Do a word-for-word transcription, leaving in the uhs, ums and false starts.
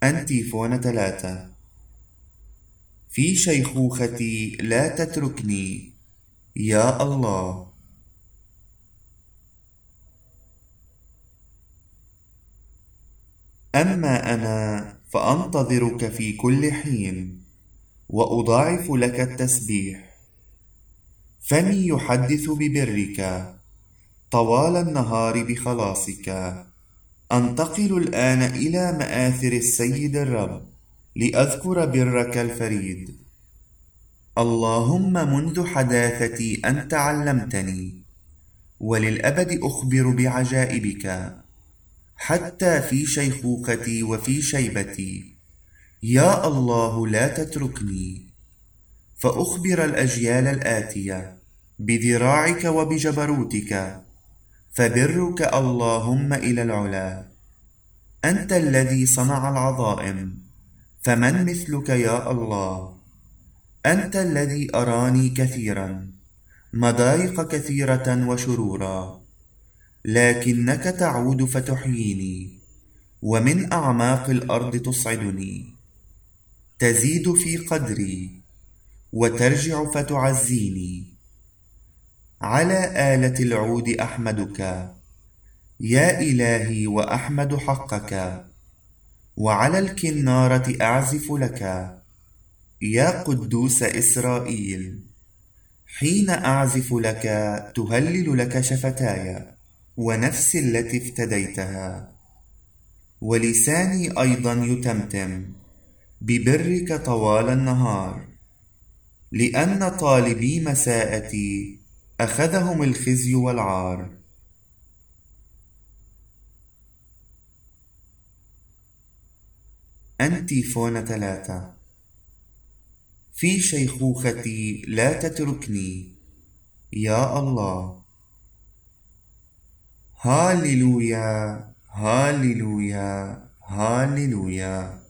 أنتيفون ثلاثة. في شيخوختي لا تتركني يا الله. أما أنا فأنتظرك في كل حين، وأضاعف لك التسبيح. فمي يحدث ببرك طوال النهار بخلاصك. أنتقل الآن إلى مآثر السيد الرب لأذكر برك الفريد. اللهم منذ حداثتي أنت علمتني، وللأبد أخبر بعجائبك، حتى في شيخوختي وفي شيبتي. يا الله لا تتركني، فأخبر الأجيال الآتية بذراعك وبجبروتك، فبرك اللهم إلى العلا. أنت الذي صنع العظائم، فمن مثلك يا الله؟ أنت الذي أراني كثيرا مضايق كثيرة وشرورا، لكنك تعود فتحييني، ومن أعماق الأرض تصعدني. تزيد في قدري وترجع فتعزيني. على آلة العود أحمدك يا إلهي، وأحمد حقك، وعلى الكنارة أعزف لك يا قدوس إسرائيل. حين أعزف لك تهلل لك شفتاي ونفسي التي افتديتها، ولساني أيضا يتمتم ببرك طوال النهار، لأن طالبي مساءتي أخذهم الخزي والعار. أنتيفون ثلاثة. في شيخوختي لا تتركني يا الله. هاليلويا هاليلويا هاليلويا.